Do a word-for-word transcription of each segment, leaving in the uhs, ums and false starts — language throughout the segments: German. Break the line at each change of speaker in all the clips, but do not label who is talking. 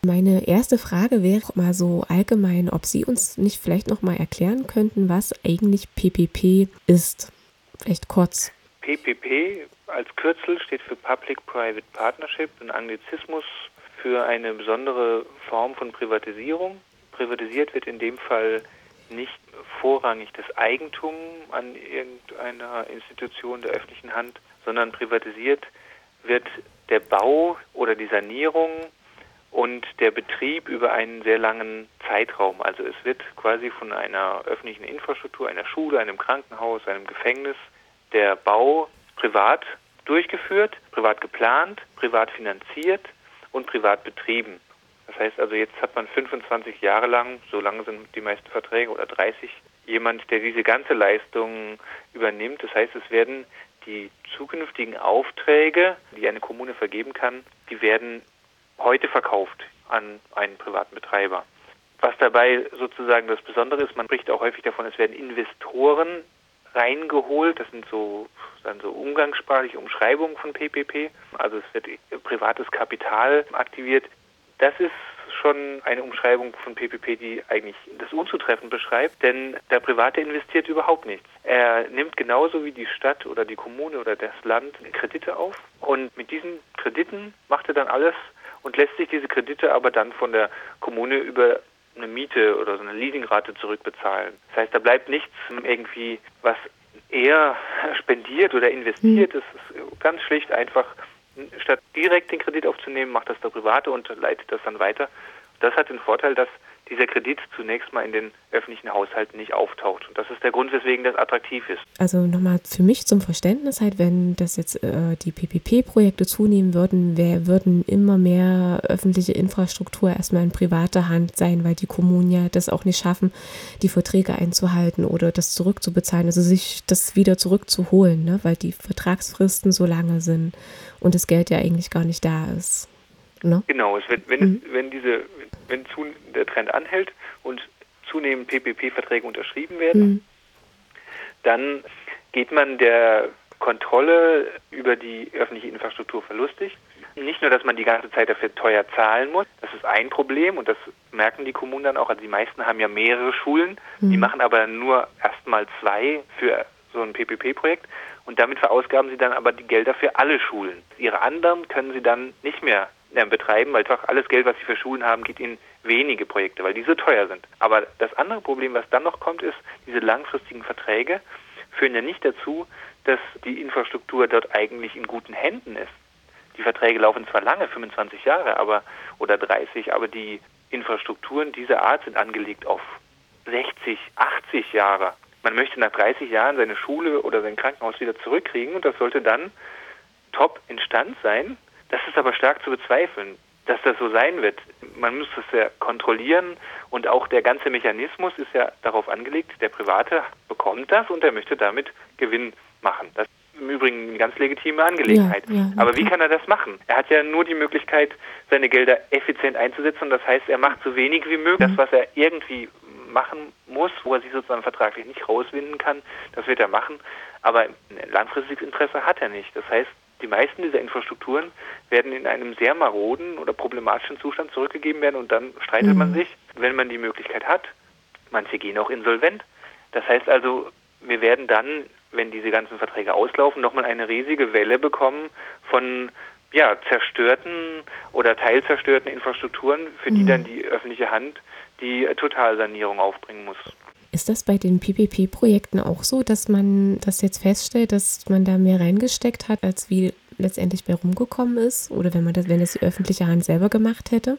Meine erste Frage wäre mal so allgemein, ob Sie uns nicht vielleicht noch mal erklären könnten, was eigentlich P P P ist. Vielleicht kurz.
P P P als Kürzel steht für Public-Private Partnership, ein Anglizismus für eine besondere Form von Privatisierung. Privatisiert wird in dem Fall nicht vorrangig das Eigentum an irgendeiner Institution der öffentlichen Hand, sondern privatisiert wird der Bau oder die Sanierung und der Betrieb über einen sehr langen Zeitraum. Also es wird quasi von einer öffentlichen Infrastruktur, einer Schule, einem Krankenhaus, einem Gefängnis, der Bau privat durchgeführt, privat geplant, privat finanziert und privat betrieben. Das heißt also, jetzt hat man fünfundzwanzig Jahre lang, so lange sind die meisten Verträge, oder dreißig, jemand, der diese ganze Leistung übernimmt. Das heißt, es werden die zukünftigen Aufträge, die eine Kommune vergeben kann, die werden heute verkauft an einen privaten Betreiber. Was dabei sozusagen das Besondere ist, man spricht auch häufig davon, es werden Investoren reingeholt. Das sind so, dann so umgangssprachliche Umschreibungen von P P P. Also es wird privates Kapital aktiviert. Das ist schon eine Umschreibung von P P P, die eigentlich das unzutreffend beschreibt, denn der Private investiert überhaupt nichts. Er nimmt genauso wie die Stadt oder die Kommune oder das Land Kredite auf und mit diesen Krediten macht er dann alles und lässt sich diese Kredite aber dann von der Kommune über eine Miete oder so eine Leasingrate zurückbezahlen. Das heißt, da bleibt nichts irgendwie, was er spendiert oder investiert. Es ist ganz schlicht einfach, statt direkt den Kredit aufzunehmen, macht das der Private und leitet das dann weiter. Das hat den Vorteil, dass dieser Kredit zunächst mal in den öffentlichen Haushalten nicht auftaucht. Und das ist der Grund, weswegen das attraktiv ist.
Also nochmal für mich zum Verständnis halt, wenn das jetzt äh, die P P P-Projekte zunehmen würden, wär, würden immer mehr öffentliche Infrastruktur erstmal in privater Hand sein, weil die Kommunen ja das auch nicht schaffen, die Verträge einzuhalten oder das zurückzubezahlen, also sich das wieder zurückzuholen, ne? Weil die Vertragsfristen so lange sind und das Geld ja eigentlich gar nicht da ist. Ne?
Genau, es wird, wenn, mhm. es, wenn diese, wenn zu, der Trend anhält und zunehmend P P P-Verträge unterschrieben werden, mhm. dann geht man der Kontrolle über die öffentliche Infrastruktur verlustig. Nicht nur, dass man die ganze Zeit dafür teuer zahlen muss, das ist ein Problem und das merken die Kommunen dann auch. Also die meisten haben ja mehrere Schulen, mhm. die machen aber nur erstmal zwei für so ein P P P-Projekt und damit verausgaben sie dann aber die Gelder für alle Schulen. Ihre anderen können sie dann nicht mehr betreiben, weil einfach alles Geld, was sie für Schulen haben, geht in wenige Projekte, weil die so teuer sind. Aber das andere Problem, was dann noch kommt, ist, diese langfristigen Verträge führen ja nicht dazu, dass die Infrastruktur dort eigentlich in guten Händen ist. Die Verträge laufen zwar lange, fünfundzwanzig Jahre aber oder dreißig, aber die Infrastrukturen dieser Art sind angelegt auf sechzig, achtzig Jahre. Man möchte nach dreißig Jahren seine Schule oder sein Krankenhaus wieder zurückkriegen und das sollte dann top instand sein. Das ist aber stark zu bezweifeln, dass das so sein wird. Man muss es ja kontrollieren und auch der ganze Mechanismus ist ja darauf angelegt, der Private bekommt das und er möchte damit Gewinn machen. Das ist im Übrigen eine ganz legitime Angelegenheit. Ja, ja, okay. Aber wie kann er das machen? Er hat ja nur die Möglichkeit, seine Gelder effizient einzusetzen und das heißt, er macht so wenig wie möglich. Das, was er irgendwie machen muss, wo er sich sozusagen vertraglich nicht rauswinden kann, das wird er machen. Aber ein langfristiges Interesse hat er nicht. Das heißt, die meisten dieser Infrastrukturen werden in einem sehr maroden oder problematischen Zustand zurückgegeben werden und dann streitet mhm. man sich, wenn man die Möglichkeit hat. Manche gehen auch insolvent. Das heißt also, wir werden dann, wenn diese ganzen Verträge auslaufen, nochmal eine riesige Welle bekommen von ja, zerstörten oder teilzerstörten Infrastrukturen, für die mhm. dann die öffentliche Hand die Totalsanierung aufbringen muss.
Ist das bei den P P P-Projekten auch so, dass man das jetzt feststellt, dass man da mehr reingesteckt hat, als wie letztendlich bei rumgekommen ist? Oder wenn man das, wenn das die öffentliche Hand selber gemacht hätte?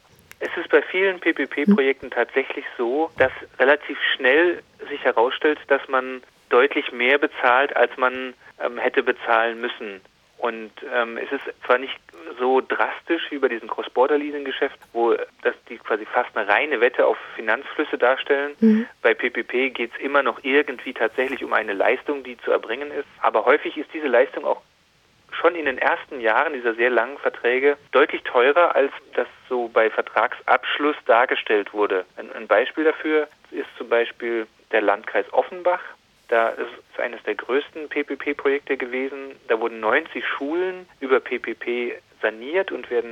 Es ist bei vielen P P P-Projekten hm. tatsächlich so, dass relativ schnell sich herausstellt, dass man deutlich mehr bezahlt, als man ähm, hätte bezahlen müssen. Und ähm, es ist zwar nicht so drastisch wie bei diesem Cross-Border-Leasing-Geschäft, wo das die quasi fast eine reine Wette auf Finanzflüsse darstellen. Mhm. Bei P P P geht es immer noch irgendwie tatsächlich um eine Leistung, die zu erbringen ist. Aber häufig ist diese Leistung auch schon in den ersten Jahren dieser sehr langen Verträge deutlich teurer, als das so bei Vertragsabschluss dargestellt wurde. Ein, ein Beispiel dafür ist zum Beispiel der Landkreis Offenbach. Da ist es eines der größten P P P-Projekte gewesen. Da wurden neunzig Schulen über P P P saniert und werden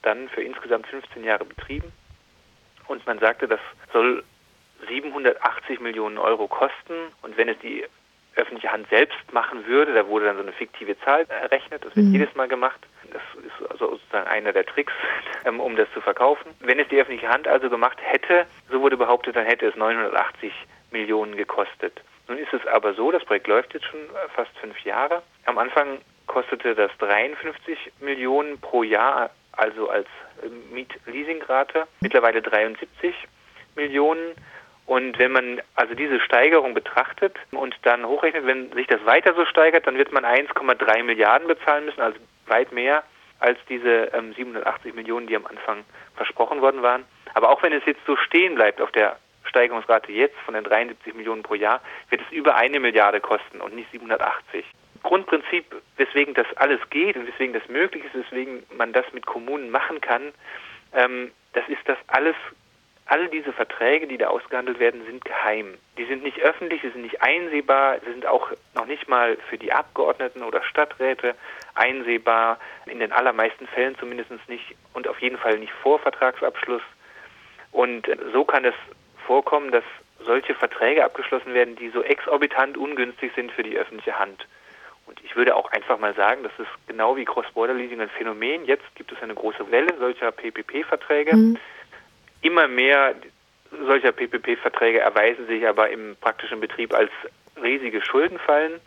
dann für insgesamt fünfzehn Jahre betrieben. Und man sagte, das soll siebenhundertachtzig Millionen Euro kosten. Und wenn es die öffentliche Hand selbst machen würde, da wurde dann so eine fiktive Zahl errechnet, das wird mhm. jedes Mal gemacht. Das ist also sozusagen einer der Tricks, um das zu verkaufen. Wenn es die öffentliche Hand also gemacht hätte, so wurde behauptet, dann hätte es neunhundertachtzig Millionen gekostet. Nun ist es aber so, das Projekt läuft jetzt schon fast fünf Jahre. Am Anfang kostete das dreiundfünfzig Millionen pro Jahr, also als Miet-Leasingrate, mittlerweile dreiundsiebzig Millionen. Und wenn man also diese Steigerung betrachtet und dann hochrechnet, wenn sich das weiter so steigert, dann wird man eins Komma drei Milliarden bezahlen müssen, also weit mehr als diese ähm, siebenhundertachtzig Millionen, die am Anfang versprochen worden waren. Aber auch wenn es jetzt so stehen bleibt auf der Steigerungsrate jetzt von den dreiundsiebzig Millionen pro Jahr, wird es über eine Milliarde kosten und nicht siebenhundertachtzig. Grundprinzip, weswegen das alles geht und weswegen das möglich ist, weswegen man das mit Kommunen machen kann, ähm, das ist, dass alles, all diese Verträge, die da ausgehandelt werden, sind geheim. Die sind nicht öffentlich, sie sind nicht einsehbar, sie sind auch noch nicht mal für die Abgeordneten oder Stadträte einsehbar, in den allermeisten Fällen zumindest nicht und auf jeden Fall nicht vor Vertragsabschluss. Und so kann es vorkommen, dass solche Verträge abgeschlossen werden, die so exorbitant ungünstig sind für die öffentliche Hand. Und ich würde auch einfach mal sagen, das ist genau wie Cross-Border-Leasing ein Phänomen. Jetzt gibt es eine große Welle solcher P P P-Verträge. Mhm. Immer mehr solcher P P P-Verträge erweisen sich aber im praktischen Betrieb als riesige Schuldenfallen.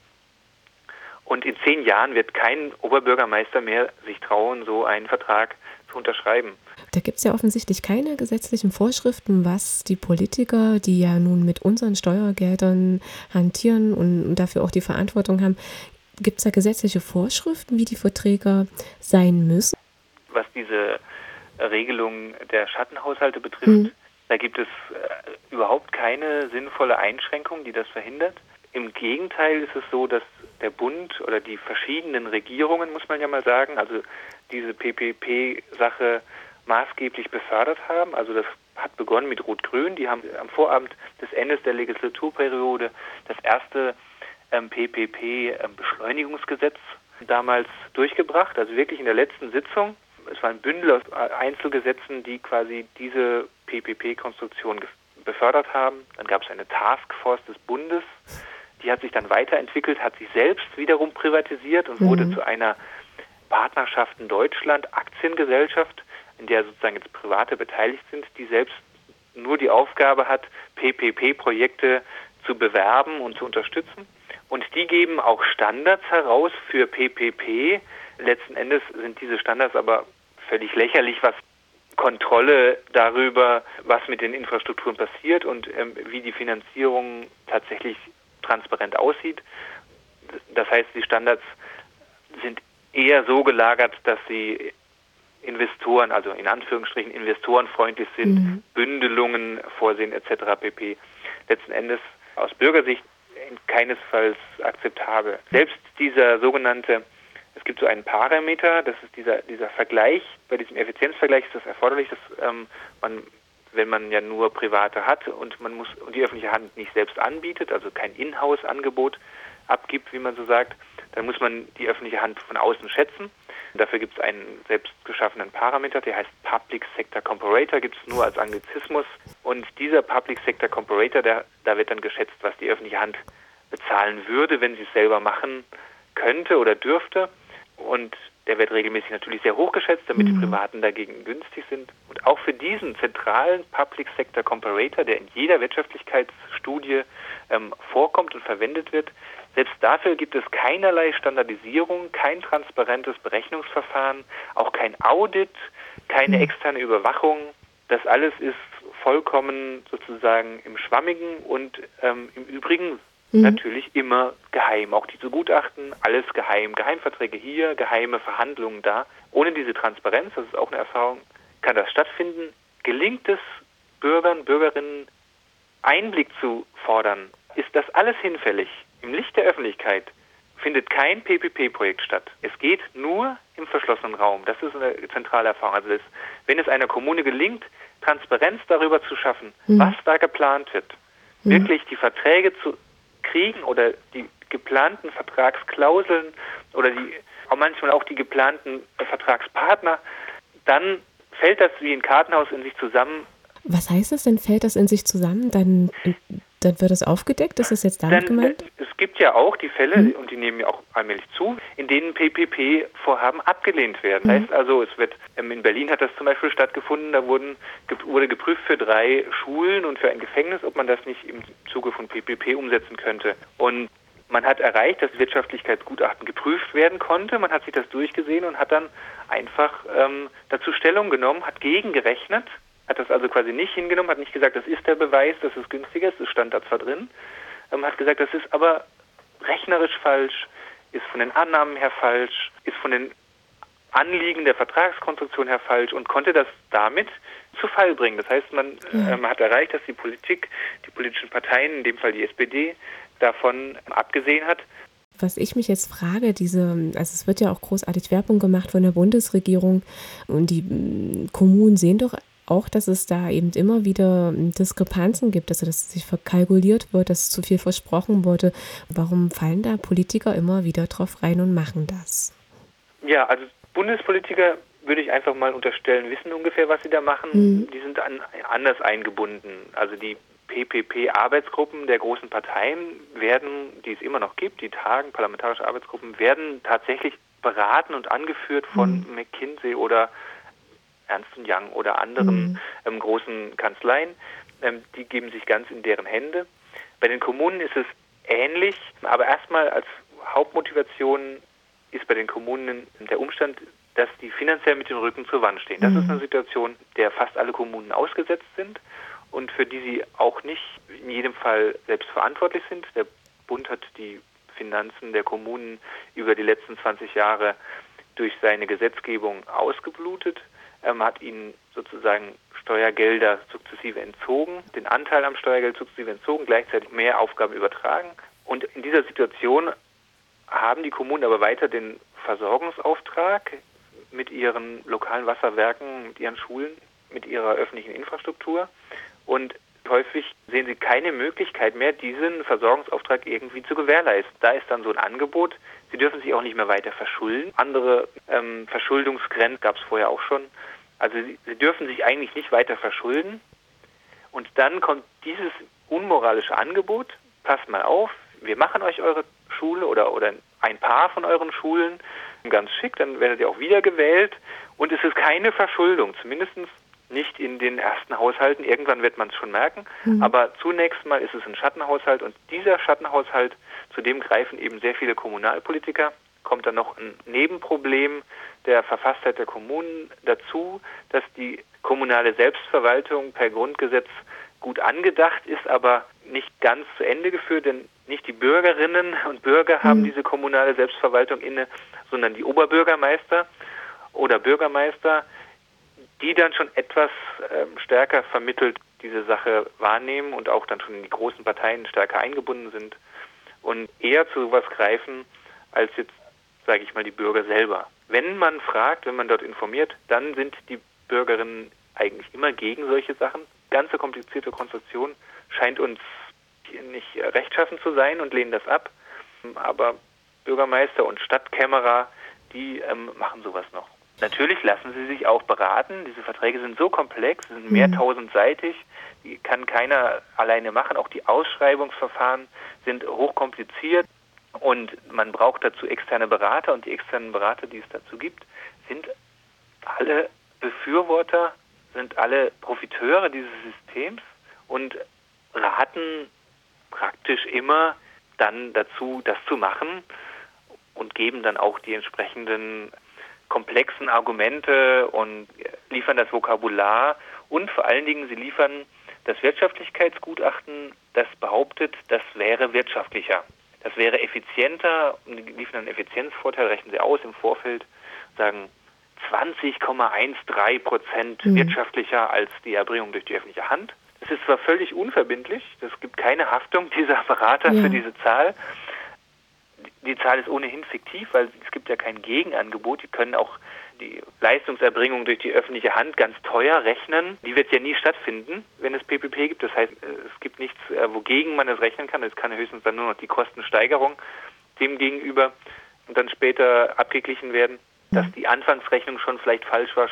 Und in zehn Jahren wird kein Oberbürgermeister mehr sich trauen, so einen Vertrag zu unterschreiben.
Da gibt es ja offensichtlich keine gesetzlichen Vorschriften, was die Politiker, die ja nun mit unseren Steuergeldern hantieren und dafür auch die Verantwortung haben, gibt es da gesetzliche Vorschriften, wie die Verträge sein müssen?
Was diese Regelung der Schattenhaushalte betrifft, mhm. da gibt es äh, überhaupt keine sinnvolle Einschränkung, die das verhindert. Im Gegenteil ist es so, dass der Bund oder die verschiedenen Regierungen, muss man ja mal sagen, also diese P P P-Sache maßgeblich befördert haben. Also das hat begonnen mit Rot-Grün. Die haben am Vorabend des Endes der Legislaturperiode das erste ähm, P P P-Beschleunigungsgesetz damals durchgebracht. Also wirklich in der letzten Sitzung. Es war ein Bündel aus Einzelgesetzen, die quasi diese P P P-Konstruktion befördert haben. Dann gab es eine Taskforce des Bundes. Die hat sich dann weiterentwickelt, hat sich selbst wiederum privatisiert und mhm. wurde zu einer Partnerschaften Deutschland Aktiengesellschaft, in der sozusagen jetzt Private beteiligt sind, die selbst nur die Aufgabe hat, P P P-Projekte zu bewerben und zu unterstützen. Und die geben auch Standards heraus für P P P. Letzten Endes sind diese Standards aber völlig lächerlich, was Kontrolle darüber, was mit den Infrastrukturen passiert und ähm, wie die Finanzierung tatsächlich transparent aussieht. Das heißt, die Standards sind eher so gelagert, dass sie Investoren, also in Anführungsstrichen investorenfreundlich sind, mhm. Bündelungen vorsehen et cetera pp. Letzten Endes aus Bürgersicht keinesfalls akzeptabel. Selbst dieser sogenannte, es gibt so einen Parameter, das ist dieser dieser Vergleich, bei diesem Effizienzvergleich ist das erforderlich, dass ähm, man, wenn man ja nur Private hat und man muss und die öffentliche Hand nicht selbst anbietet, also kein Inhouse-Angebot abgibt, wie man so sagt, dann muss man die öffentliche Hand von außen schätzen. Dafür gibt es einen selbst geschaffenen Parameter, der heißt Public Sector Comparator, gibt es nur als Anglizismus. Und dieser Public Sector Comparator, der, da wird dann geschätzt, was die öffentliche Hand bezahlen würde, wenn sie es selber machen könnte oder dürfte. Und der wird regelmäßig natürlich sehr hoch geschätzt, damit mhm. die Privaten dagegen günstig sind. Und auch für diesen zentralen Public Sector Comparator, der in jeder Wirtschaftlichkeitsstudie ähm, vorkommt und verwendet wird, selbst dafür gibt es keinerlei Standardisierung, kein transparentes Berechnungsverfahren, auch kein Audit, keine mhm. externe Überwachung. Das alles ist vollkommen sozusagen im Schwammigen und ähm, im Übrigen mhm. natürlich immer geheim. Auch diese Gutachten, alles geheim. Geheimverträge hier, geheime Verhandlungen da. Ohne diese Transparenz, das ist auch eine Erfahrung, kann das stattfinden. Gelingt es Bürgern, Bürgerinnen, Einblick zu fordern, ist das alles hinfällig. Im Licht der Öffentlichkeit findet kein P P P-Projekt statt. Es geht nur im verschlossenen Raum. Das ist eine zentrale Erfahrung. Also das, wenn es einer Kommune gelingt, Transparenz darüber zu schaffen, mhm. was da geplant wird, mhm. wirklich die Verträge zu kriegen oder die geplanten Vertragsklauseln oder die auch manchmal auch die geplanten Vertragspartner, dann fällt das wie ein Kartenhaus in sich zusammen.
Was heißt das denn? Fällt das in sich zusammen? Dann, dann wird es aufgedeckt? Ist das jetzt damit
Dann,
gemeint?
Es gibt ja auch die Fälle,
hm.
und die nehmen ja auch allmählich zu, in denen P P P-Vorhaben abgelehnt werden.
Hm.
Das heißt also, es wird in Berlin hat das zum Beispiel stattgefunden, da wurden, wurde geprüft für drei Schulen und für ein Gefängnis, ob man das nicht im Zuge von P P P umsetzen könnte. Und man hat erreicht, dass Wirtschaftlichkeitsgutachten geprüft werden konnte. Man hat sich das durchgesehen und hat dann einfach ähm, dazu Stellung genommen, hat gegengerechnet, hat das also quasi nicht hingenommen, hat nicht gesagt, das ist der Beweis, dass es günstiger ist, das stand da zwar drin, ähm, hat gesagt, das ist aber rechnerisch falsch, ist von den Annahmen her falsch, ist von den Anliegen der Vertragskonstruktion her falsch und konnte das damit zu Fall bringen. Das heißt, man
ja.
ähm, hat erreicht, dass die Politik, die politischen Parteien, in dem Fall die S P D, davon abgesehen hat.
Was ich mich jetzt frage, diese, also es wird ja auch großartig Werbung gemacht von der Bundesregierung und die Kommunen sehen doch auch, dass es da eben immer wieder Diskrepanzen gibt, also dass sich verkalkuliert wird, dass zu viel versprochen wurde. Warum fallen da Politiker immer wieder drauf rein und machen das?
Ja, also Bundespolitiker würde ich einfach mal unterstellen, wissen ungefähr, was sie da machen. Mhm. Die sind an, anders eingebunden. Also die P P P-Arbeitsgruppen der großen Parteien werden, die es immer noch gibt, die tagen, parlamentarische Arbeitsgruppen, werden tatsächlich beraten und angeführt von mhm. McKinsey oder Ernst und Young oder anderen mhm. ähm, großen Kanzleien. Ähm, die geben sich ganz in deren Hände. Bei den Kommunen ist es ähnlich, aber erstmal als Hauptmotivation ist bei den Kommunen der Umstand, dass die finanziell mit dem Rücken zur Wand stehen. Das mhm. ist eine Situation, der fast alle Kommunen ausgesetzt sind und für die sie auch nicht in jedem Fall selbst verantwortlich sind. Der Bund hat die Finanzen der Kommunen über die letzten zwanzig Jahre durch seine Gesetzgebung ausgeblutet, ähm, hat ihnen sozusagen Steuergelder sukzessive entzogen, den Anteil am Steuergeld sukzessive entzogen, gleichzeitig mehr Aufgaben übertragen. Und in dieser Situation haben die Kommunen aber weiter den Versorgungsauftrag mit ihren lokalen Wasserwerken, mit ihren Schulen, mit ihrer öffentlichen Infrastruktur. Und häufig sehen sie keine Möglichkeit mehr, diesen Versorgungsauftrag irgendwie zu gewährleisten. Da ist dann so ein Angebot. Sie dürfen sich auch nicht mehr weiter verschulden. Andere ähm, Verschuldungsgrenzen gab es vorher auch schon. Also sie, sie dürfen sich eigentlich nicht weiter verschulden. Und dann kommt dieses unmoralische Angebot, passt mal auf, wir machen euch eure Schule oder, oder ein paar von euren Schulen ganz schick, dann werdet ihr auch wiedergewählt. Und es ist keine Verschuldung, zumindest nicht in den ersten Haushalten. Irgendwann wird man es schon merken. Mhm. Aber zunächst mal ist es ein Schattenhaushalt. Und dieser Schattenhaushalt, zu dem greifen eben sehr viele Kommunalpolitiker, kommt dann noch ein Nebenproblem der Verfasstheit der Kommunen dazu, dass die kommunale Selbstverwaltung per Grundgesetz gut angedacht ist, aber nicht ganz zu Ende geführt, denn nicht die Bürgerinnen und Bürger haben mhm. diese kommunale Selbstverwaltung inne, sondern die Oberbürgermeister oder Bürgermeister, die dann schon etwas ähm, stärker vermittelt diese Sache wahrnehmen und auch dann schon in die großen Parteien stärker eingebunden sind und eher zu sowas greifen, als jetzt, sage ich mal, die Bürger selber. Wenn man fragt, wenn man dort informiert, dann sind die Bürgerinnen eigentlich immer gegen solche Sachen. Ganze komplizierte Konstruktion scheint uns nicht rechtschaffen zu sein und lehnen das ab. Aber Bürgermeister und Stadtkämmerer, die ähm, machen sowas noch. Natürlich lassen sie sich auch beraten. Diese Verträge sind so komplex, sind mehrtausendseitig, die kann keiner alleine machen. Auch die Ausschreibungsverfahren sind hochkompliziert und man braucht dazu externe Berater und die externen Berater, die es dazu gibt, sind alle Befürworter, sind alle Profiteure dieses Systems und raten praktisch immer dann dazu, das zu machen und geben dann auch die entsprechenden komplexen Argumente und liefern das Vokabular und vor allen Dingen, sie liefern das Wirtschaftlichkeitsgutachten, das behauptet, das wäre wirtschaftlicher. Das wäre effizienter und die liefern einen Effizienzvorteil, rechnen sie aus im Vorfeld, sagen zwanzig Komma dreizehn Prozent mhm. wirtschaftlicher als die Erbringung durch die öffentliche Hand. Das ist zwar völlig unverbindlich, es gibt keine Haftung dieser Berater ja. für diese Zahl. Die Zahl ist ohnehin fiktiv, weil es gibt ja kein Gegenangebot. Die können auch die Leistungserbringung durch die öffentliche Hand ganz teuer rechnen. Die wird ja nie stattfinden, wenn es P P P gibt. Das heißt, es gibt nichts, wogegen man es rechnen kann. Es kann höchstens dann nur noch die Kostensteigerung dem gegenüber und dann später abgeglichen werden. Dass die Anfangsrechnung schon vielleicht falsch war, schon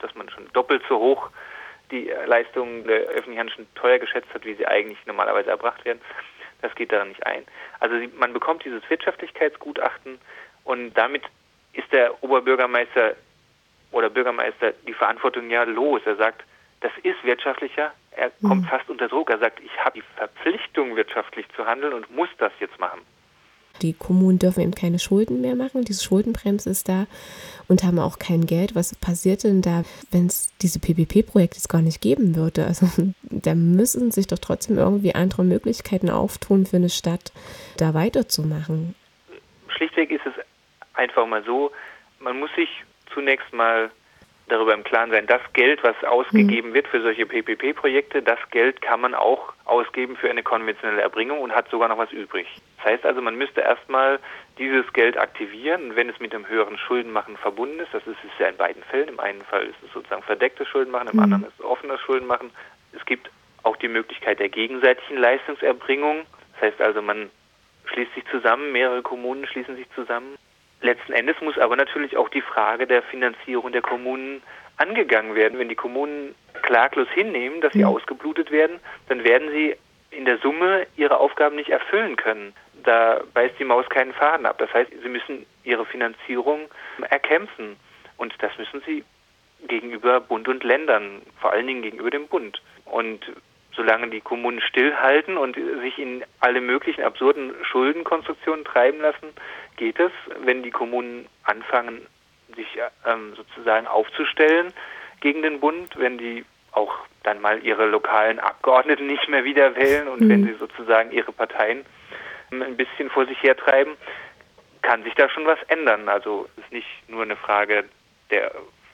dass man schon doppelt so hoch die Leistungen der öffentlichen Hand schon teuer geschätzt hat, wie sie eigentlich normalerweise erbracht werden. Das geht daran nicht ein. Also man bekommt dieses Wirtschaftlichkeitsgutachten und damit ist der Oberbürgermeister oder Bürgermeister die Verantwortung ja los. Er sagt, das ist wirtschaftlicher. Er mhm. kommt fast unter Druck. Er sagt, ich habe die Verpflichtung, wirtschaftlich zu handeln und muss das jetzt machen.
Die Kommunen dürfen eben keine Schulden mehr machen. Diese Schuldenbremse ist da und haben auch kein Geld. Was passiert denn da, wenn es diese P P P-Projekte gar nicht geben würde? Also da müssen sich doch trotzdem irgendwie andere Möglichkeiten auftun für eine Stadt, da weiterzumachen.
Schlichtweg ist es einfach mal so, man muss sich zunächst mal darüber im Klaren sein, das Geld, was ausgegeben mhm. wird für solche P P P-Projekte, das Geld kann man auch ausgeben für eine konventionelle Erbringung und hat sogar noch was übrig. Das heißt also, man müsste erstmal dieses Geld aktivieren und wenn es mit einem höheren Schuldenmachen verbunden ist, das ist es ja in beiden Fällen, im einen Fall ist es sozusagen verdecktes Schuldenmachen, im mhm. anderen ist es offenes Schuldenmachen. Es gibt auch die Möglichkeit der gegenseitigen Leistungserbringung. Das heißt also, man schließt sich zusammen, mehrere Kommunen schließen sich zusammen. Letzten Endes muss aber natürlich auch die Frage der Finanzierung der Kommunen angegangen werden. Wenn die Kommunen klaglos hinnehmen, dass sie mhm. ausgeblutet werden, dann werden sie in der Summe ihre Aufgaben nicht erfüllen können. Da beißt die Maus keinen Faden ab. Das heißt, sie müssen ihre Finanzierung erkämpfen. Und das müssen sie gegenüber Bund und Ländern, vor allen Dingen gegenüber dem Bund. Und solange die Kommunen stillhalten und sich in alle möglichen absurden Schuldenkonstruktionen treiben lassen, geht es, wenn die Kommunen anfangen, sich ähm, sozusagen aufzustellen gegen den Bund, wenn die auch dann mal ihre lokalen Abgeordneten nicht mehr wieder wählen und mhm. wenn sie sozusagen ihre Parteien ein bisschen vor sich hertreiben, kann sich da schon was ändern. Also es ist nicht nur eine Frage der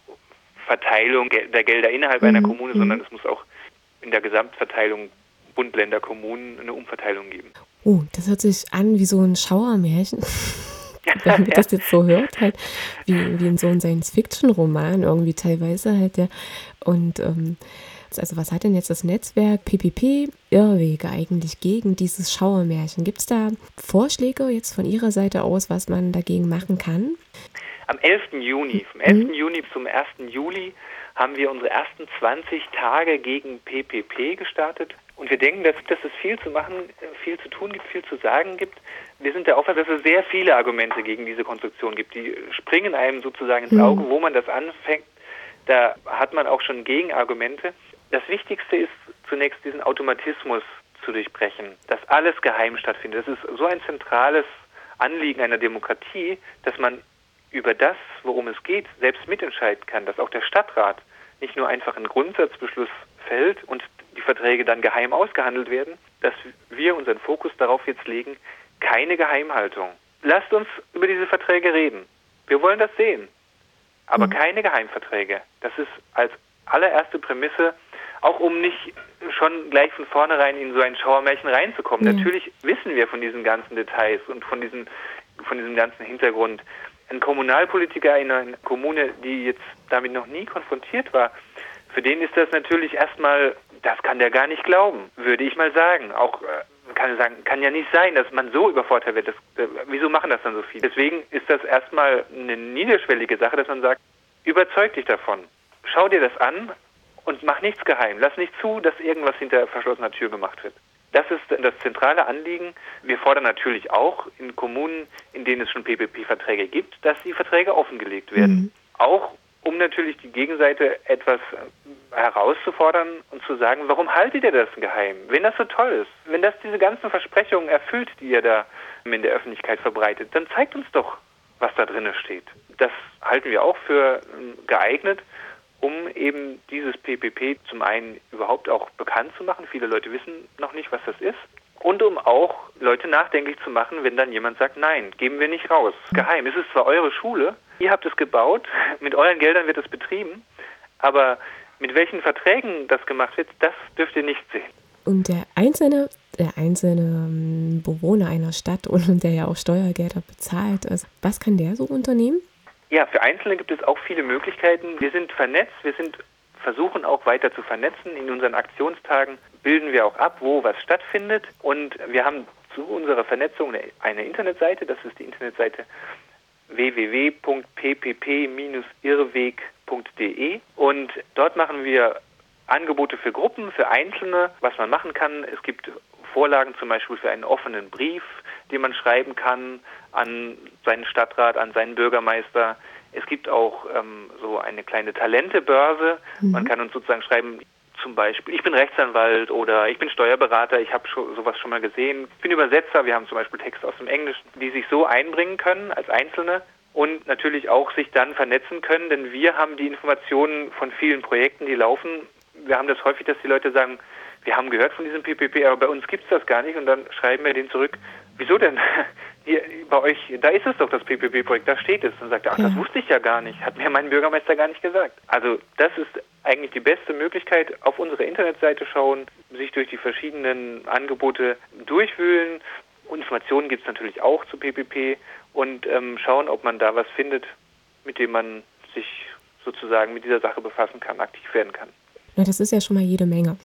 Verteilung der Gelder innerhalb mhm. einer Kommune, sondern es muss auch in der Gesamtverteilung Bund, Länder, Kommunen eine Umverteilung geben.
Oh, das hört sich an wie so ein Schauermärchen. Wenn man das jetzt so hört, halt wie, wie in so einem Science-Fiction-Roman irgendwie teilweise halt der. Und ähm, also was hat denn jetzt das Netzwerk P P P Irrwege eigentlich gegen dieses Schauermärchen? Gibt es da Vorschläge jetzt von Ihrer Seite aus, was man dagegen machen kann?
Am elften Juni, vom elften Mhm. Juni zum ersten Juli haben wir unsere ersten zwanzig Tage gegen P P P gestartet. Und wir denken, dass, dass es viel zu machen, viel zu tun gibt, viel zu sagen gibt. Wir sind der Auffassung, dass es sehr viele Argumente gegen diese Konstruktion gibt. Die springen einem sozusagen ins Auge, wo man das anfängt. Da hat man auch schon Gegenargumente. Das Wichtigste ist zunächst diesen Automatismus zu durchbrechen, dass alles geheim stattfindet. Das ist so ein zentrales Anliegen einer Demokratie, dass man über das, worum es geht, selbst mitentscheiden kann, dass auch der Stadtrat nicht nur einfach einen Grundsatzbeschluss fällt und die Verträge dann geheim ausgehandelt werden, dass wir unseren Fokus darauf jetzt legen, keine Geheimhaltung. Lasst uns über diese Verträge reden. Wir wollen das sehen, aber mhm. keine Geheimverträge. Das ist als allererste Prämisse, auch um nicht schon gleich von vornherein in so ein Schauermärchen reinzukommen. Mhm. Natürlich wissen wir von diesen ganzen Details und von diesem, von diesem ganzen Hintergrund. Ein Kommunalpolitiker in einer Kommune, die jetzt damit noch nie konfrontiert war, für den ist das natürlich erstmal, das kann der gar nicht glauben, würde ich mal sagen. Auch äh, kann sagen, kann ja nicht sein, dass man so überfordert wird. Das, äh, wieso machen das dann so viele? Deswegen ist das erstmal eine niederschwellige Sache, dass man sagt, überzeug dich davon. Schau dir das an und mach nichts geheim. Lass nicht zu, dass irgendwas hinter verschlossener Tür gemacht wird. Das ist das zentrale Anliegen. Wir fordern natürlich auch in Kommunen, in denen es schon P P P-Verträge gibt, dass die Verträge offengelegt werden. Mhm. Auch um natürlich die Gegenseite etwas herauszufordern und zu sagen, warum haltet ihr das geheim? Wenn das so toll ist, wenn das diese ganzen Versprechungen erfüllt, die ihr da in der Öffentlichkeit verbreitet, dann zeigt uns doch, was da drin steht. Das halten wir auch für geeignet, um eben dieses P P P zum einen überhaupt auch bekannt zu machen. Viele Leute wissen noch nicht, was das ist. Und um auch Leute nachdenklich zu machen, wenn dann jemand sagt, nein, geben wir nicht raus. Geheim. Es ist zwar eure Schule, ihr habt es gebaut, mit euren Geldern wird es betrieben, aber mit welchen Verträgen das gemacht wird, das dürft ihr nicht sehen.
Und der einzelne, der einzelne Bewohner einer Stadt und der ja auch Steuergelder bezahlt, also was kann der so unternehmen?
Ja, für Einzelne gibt es auch viele Möglichkeiten. Wir sind vernetzt, wir sind versuchen auch weiter zu vernetzen. In unseren Aktionstagen bilden wir auch ab, wo was stattfindet. Und wir haben zu unserer Vernetzung eine, eine Internetseite, das ist die Internetseite w w w punkt p p p Bindestrich irrweg punkt de und dort machen wir Angebote für Gruppen, für Einzelne, was man machen kann. Es gibt Vorlagen zum Beispiel für einen offenen Brief, den man schreiben kann an seinen Stadtrat, an seinen Bürgermeister. Es gibt auch ähm, so eine kleine Talentebörse. Mhm. Man kann uns sozusagen schreiben, zum Beispiel, ich bin Rechtsanwalt oder ich bin Steuerberater, ich habe schon, sowas schon mal gesehen. Ich bin Übersetzer, wir haben zum Beispiel Texte aus dem Englischen, die sich so einbringen können als Einzelne und natürlich auch sich dann vernetzen können, denn wir haben die Informationen von vielen Projekten, die laufen. Wir haben das häufig, dass die Leute sagen, wir haben gehört von diesem P P P, aber bei uns gibt es das gar nicht. Und dann schreiben wir denen zurück, wieso denn? Hier, bei euch, da ist es doch das P P P-Projekt, da steht es. Und dann sagt er, ach, das wusste ich ja gar nicht, hat mir mein Bürgermeister gar nicht gesagt. Also das ist eigentlich die beste Möglichkeit, auf unsere Internetseite schauen, sich durch die verschiedenen Angebote durchwühlen. Informationen gibt es natürlich auch zu P P P und ähm, schauen, ob man da was findet, mit dem man sich sozusagen mit dieser Sache befassen kann, aktiv werden kann.
Na, das ist ja schon mal jede Menge.